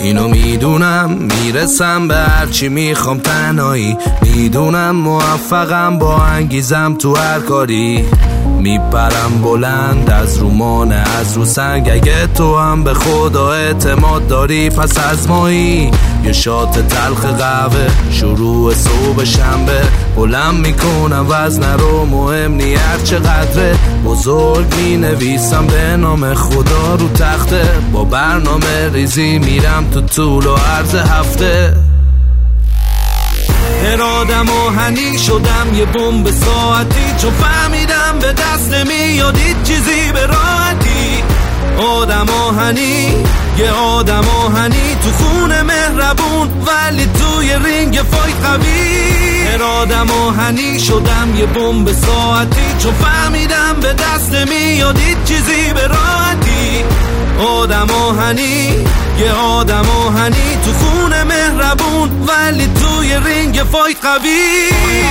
اینو میدونم میرسم به هرچی میخوام تنهایی، میدونم موفقم با انگیزم تو هر کاری، میپرم بلند از رو مانع از رو سنگ. اگه تو هم به خدا اعتماد داری پس از مایی، یه شات تلخ قهوه شروع صبح شنبه، بلند میکنم وزنه رو، مهم نی هر چقدره، بزرگ مینویسم به نام خدا رو تخته، با برنامه ریزی میرم تو طول و عرض هفته. ارادم آهنی شدم یه بمب ساعتی، چون فهمیدم به دست نمیاد هیچ چیزی به راحتی. آدم آهنی، یه آدم آهنی تو خونه مهربون ولی توی رینگ فایت قوی. ارادم آهنی شدم یه بمب ساعتی، چون فهمیدم به دست نمیاد هیچ چیزی به راحتی. آدم آهنی، یه آدم آهنی تو خونه مهربون ولی توی رینگ فایت قوی.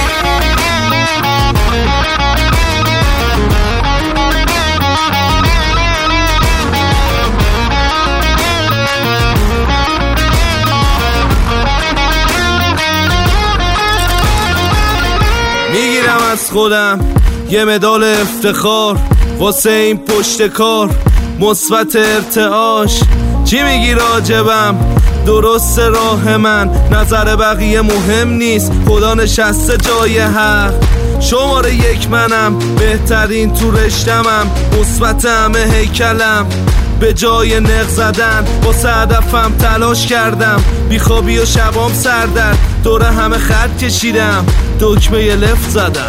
میگیرم از خودم یه مدال افتخار واسه این پشت کار، مثبت ارتعاش. چی میگی راجبم؟ درست راه من، نظر بقیه مهم نیست، خدا نشسته جای حق. شماره یک منم، بهترین تو رشتمم، مثبت همه هیکلم. به جای نق زدن واسه هدفم تلاش کردم، بیخوابی و شبام سردرد، دوره همه خط کشیدم، دکمه یه لفت زدم.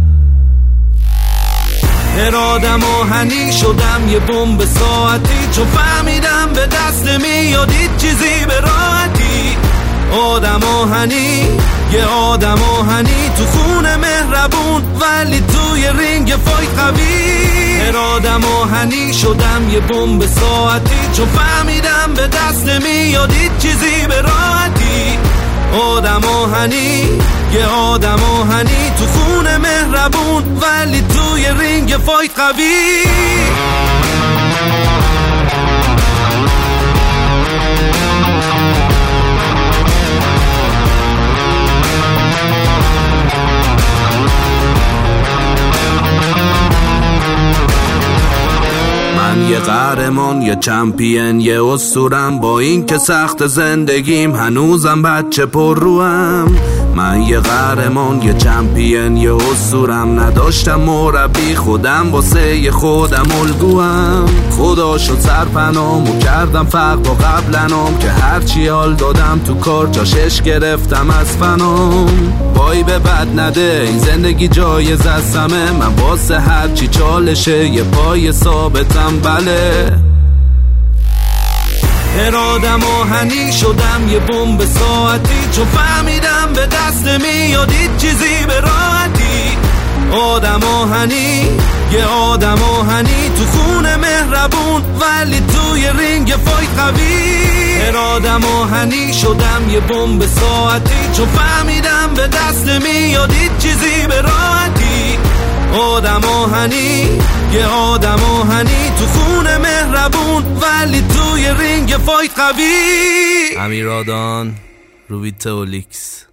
ارادم آهنی شدم یه بمب ساعتی، چون فهمیدم به دست نمیاد هیچ چیزی به راحتی. آدم آهنی، یه آدم آهنی تو خونه مهربون ولی توی رینگ فایت قوی. ارادم آهنی شدم یه بمب ساعتی، چون فهمیدم به دست نمیاد هیچ چیزی به راحتی. آدم آهنی، یه آدم آهنی تو خونه مهربون ولی توی رینگ فایت قوی. من یه قهرمان، یه چمپین، یه اسطورم، با این که سخت زندگیم هنوزم بچه پر روام. من یه قهرمان، یه چمپین، یه اسطورم، نداشتم مربی، خودم واسه خودم الگوام. خدا شد سرپنام و کردم فرق با قبلنام، که هرچی حال دادم تو کار جاشش گرفتم از فنام. وای به بد نده این زندگی جایز از همه، من واسه هرچی چالشه یه پای ثابتم. بله ارادم آهنی شدم یه بمب ساعتی، چون فهمیدم به دست نمیاد هیچ چیزی به راحتی. آدم آهنی، یه آدم آهنی تو خونه مهربون ولی توی رینگ فایت قوی. ارادم آهنی شدم یه بمب ساعتی، چون فهمیدم به دست نمیاد هیچ چیزی به راحتی. آدم آهنی، یه آدم آهنی تو خونه مهربون ولی توی رینگ فایت قوی. امیرادان، روبیتولیکس.